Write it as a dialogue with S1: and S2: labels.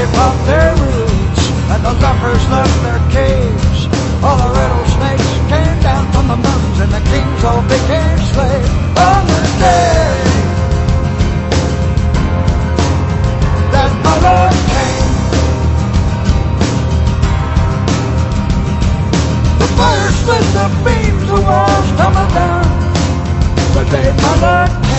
S1: gave up their roots, and the lepers left their caves. All the rattlesnakes came down from the mountains, and the kings all became slaves on the day that my Lord came. The fire split the beams, the walls tumbled down, the day my Lord came.